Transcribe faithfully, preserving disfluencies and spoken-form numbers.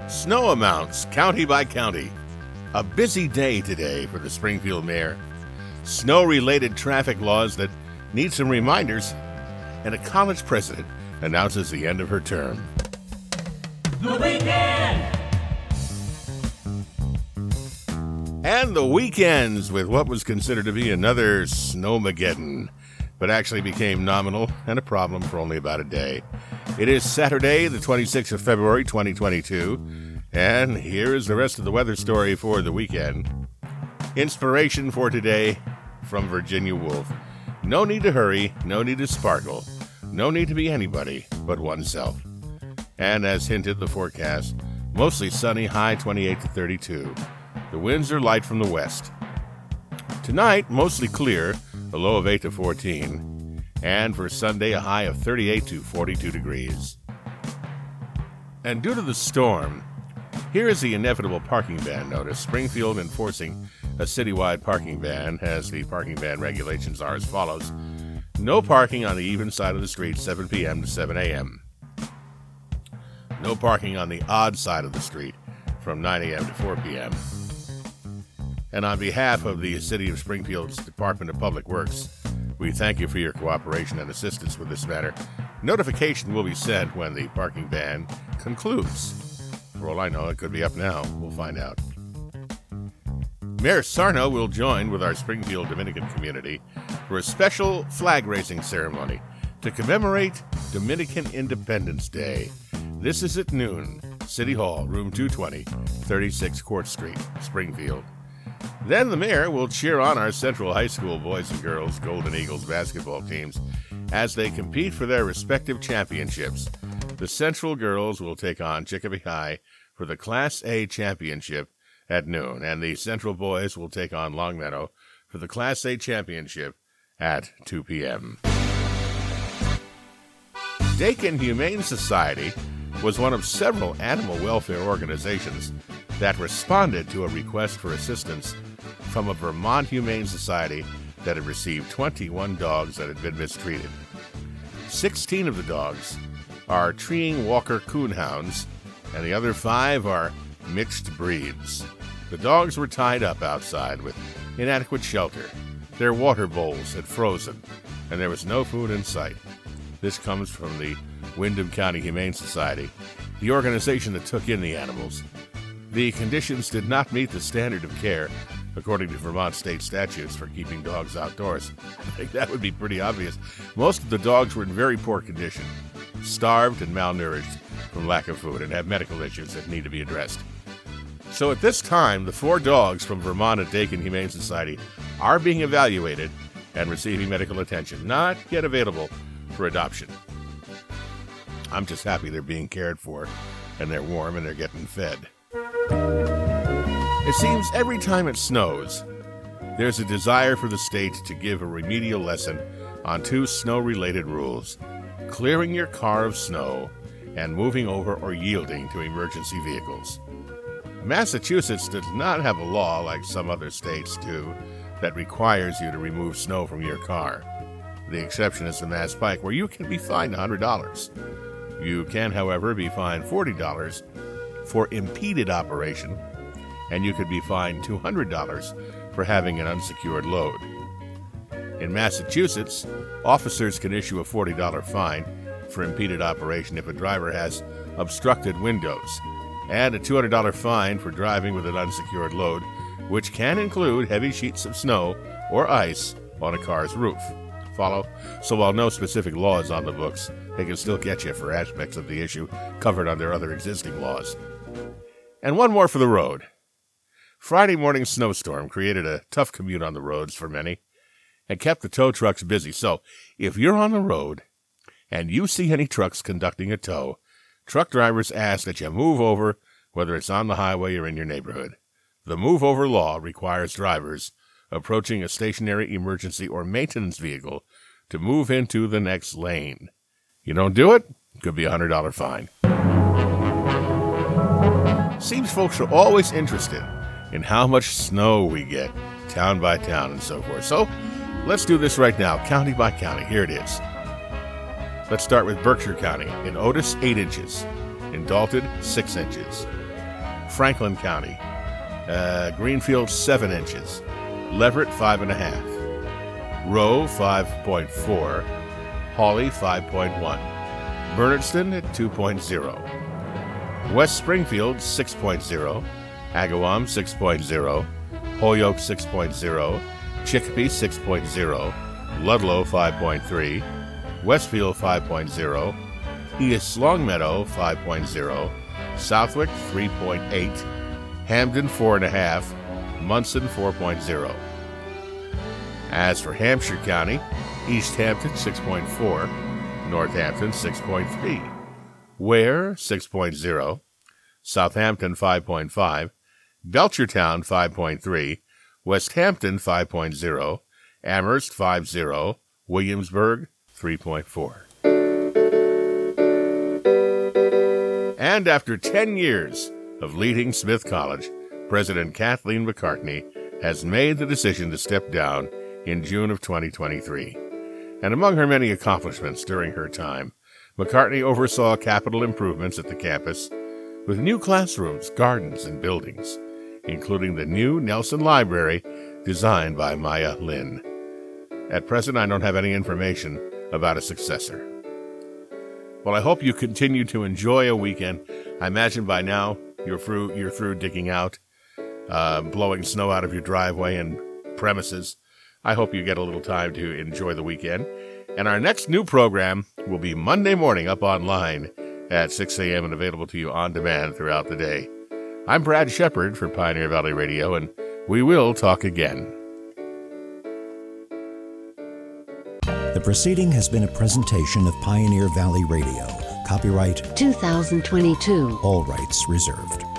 Snow amounts, county by county. A busy day today for the Springfield mayor. Snow-related traffic laws that need some reminders, and a college president announces the end of her term. The weekend! And the weekends with what was considered to be another snowmageddon, but actually became nominal and a problem for only about a day. It is Saturday, the twenty-sixth of February, twenty twenty-two, and here is the rest of the weather story for the weekend. Inspiration for today from Virginia Woolf. No need to hurry, no need to sparkle, no need to be anybody but oneself. And as hinted, the forecast, mostly sunny, high twenty-eight to thirty-two. The winds are light from the west. Tonight, mostly clear, a low of eight to fourteen. And for Sunday, a high of thirty-eight to forty-two degrees. And due to the storm, here is the inevitable parking ban notice. Springfield enforcing a citywide parking ban, as the parking ban regulations are as follows. No parking on the even side of the street, seven p.m. to seven a.m. No parking on the odd side of the street, from nine a.m. to four p.m. And on behalf of the City of Springfield's Department of Public Works, we thank you for your cooperation and assistance with this matter. Notification will be sent when the parking ban concludes. For all I know, it could be up now. We'll find out. Mayor Sarno will join with our Springfield Dominican community for a special flag raising ceremony to commemorate Dominican Independence Day. This is at noon, City Hall, room two twenty, thirty-six Court Street, Springfield. Then the mayor will cheer on our Central High School boys and girls Golden Eagles basketball teams as they compete for their respective championships. The Central girls will take on Chicopee High for the Class A championship at noon, and the Central boys will take on Longmeadow for the Class A championship at two p.m. Dakin Humane Society was one of several animal welfare organizations that responded to a request for assistance from a Vermont Humane Society that had received twenty-one dogs that had been mistreated. sixteen of the dogs are treeing Walker Coonhounds, and the other five are mixed breeds. The dogs were tied up outside with inadequate shelter. Their water bowls had frozen, and there was no food in sight. This comes from the Windham County Humane Society, the organization that took in the animals. The conditions did not meet the standard of care, according to Vermont state statutes for keeping dogs outdoors. I think that would be pretty obvious. Most of the dogs were in very poor condition, starved and malnourished from lack of food, and have medical issues that need to be addressed. So at this time, the four dogs from Vermont at Dakin Humane Society are being evaluated and receiving medical attention, not yet available for adoption. I'm just happy they're being cared for, and they're warm, and they're getting fed. It seems every time it snows, there's a desire for the state to give a remedial lesson on two snow-related rules: clearing your car of snow and moving over or yielding to emergency vehicles. Massachusetts does not have a law like some other states do that requires you to remove snow from your car. The exception is the Mass Pike, where you can be fined one hundred dollars. You can, however, be fined forty dollars for impeded operation, and you could be fined two hundred dollars for having an unsecured load. In Massachusetts, officers can issue a forty dollars fine for impeded operation if a driver has obstructed windows, and a two hundred dollars fine for driving with an unsecured load, which can include heavy sheets of snow or ice on a car's roof. Follow? So while no specific law is on the books, they can still get you for aspects of the issue covered under other existing laws. And one more for the road. Friday morning snowstorm created a tough commute on the roads for many and kept the tow trucks busy. So if you're on the road and you see any trucks conducting a tow, truck drivers ask that you move over, whether it's on the highway or in your neighborhood. The move over law requires drivers approaching a stationary emergency or maintenance vehicle to move into the next lane. You don't do it, it could be a one hundred dollars fine. Seems folks are always interested in how much snow we get, town by town and so forth. So let's do this right now, county by county. Here it is. Let's start with Berkshire County. In Otis, eight inches. In Dalton, six inches. Franklin County, uh, Greenfield seven inches, Leverett five and a half, Rowe five point four, Hawley five point one, Bernardston at two point oh, West Springfield six point oh, Agawam six point oh, Holyoke six point oh, Chicopee six point oh, Ludlow five point three, Westfield five point oh, East Longmeadow five point oh, Southwick three point eight, Hamden four point five, Munson four point oh. As for Hampshire County, East Hampton six point four, Northampton six point three, Ware six point oh, Southampton five point five, Belchertown five point three, West Hampton five point oh, Amherst five point oh, Williamsburg three point four. And after ten years of leading Smith College, President Kathleen McCartney has made the decision to step down in June of twenty twenty-three. And among her many accomplishments during her time, McCartney oversaw capital improvements at the campus with new classrooms, gardens, and buildings, including the new Nelson Library designed by Maya Lin. At present, I don't have any information about a successor. Well, I hope you continue to enjoy a weekend. I imagine by now you're through, you're through digging out, uh, blowing snow out of your driveway and premises. I hope you get a little time to enjoy the weekend. And our next new program will be Monday morning up online at six a.m. and available to you on demand throughout the day. I'm Brad Shepard for Pioneer Valley Radio, and we will talk again. The proceeding has been a presentation of Pioneer Valley Radio. Copyright two thousand twenty-two. All rights reserved.